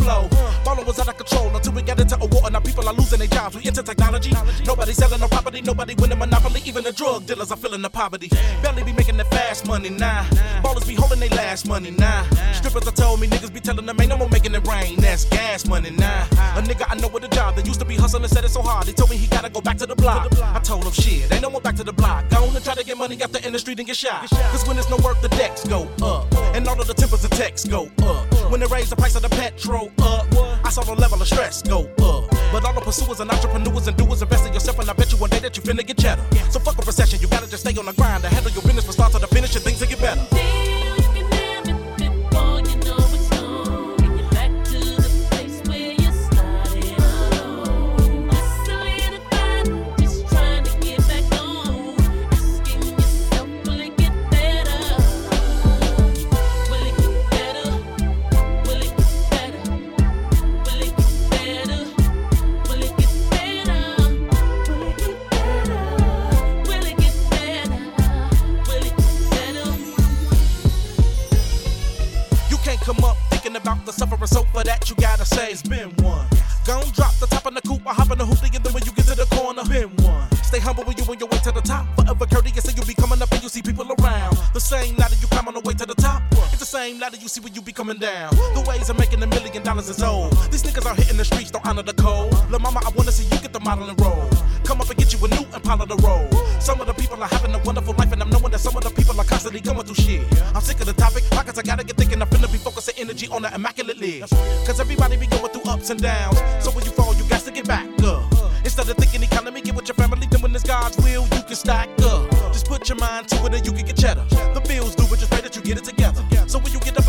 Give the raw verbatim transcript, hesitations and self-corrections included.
flow. Ballin' was out of control until we got into a war and our people are losing their jobs. We into technology. Nobody selling no property, nobody winning monopoly. Even the drug dealers are feeling the poverty. Barely be making the fast money now. Nah. Ballers be holding their last money now. Nah. Strippers are told me niggas be telling them ain't no more making it rain. That's gas money now. Nah. A nigga I know with a job that used to be hustling said it so hard. He told me he gotta go back to the block. I told him shit, ain't no more back to the block. Go on and try to get money out the industry then get shot. Cause when there's no work, the decks go up. And all of the tempers and texts go up. When they raise the price of the petrol up, I saw the level of stress go up. But all the pursuers and entrepreneurs and doers invest in yourself, and I bet you one day that you finna get cheddar. So fuck a recession, you gotta just stay on the grind to handle your business from start to the finish and things will get better. Come up thinking about the suffering, so for that you gotta say it's been one. Gon' drop the top of the coupe, I hop in the hoopty, and then when you get to the corner, been one. Stay humble when you on your way to the top. Forever courteous, and you'll be coming up and you see people around. The same ladder you climb on the way to the top. It's the same ladder you see when you be coming down. The ways of making a million dollars is old. These niggas out hitting the streets, don't honor the code. Lil' mama, I wanna see you get the modeling role. Come up and get you a new Impala the road. Some of the people are having a wonderful life, and I'm knowing that some of the people are constantly going through shit. I'm sick of the topic, cause I gotta get thinking I'm finna be focusing energy on the immaculate live. Cause everybody be going through ups and downs. So when you fall, you got to get back up. Instead of thinking economy, get with your family, then when it's God's will, you can stack up. Just put your mind to it and you can get cheddar. The bills do, but just pray that you get it together. So when you get up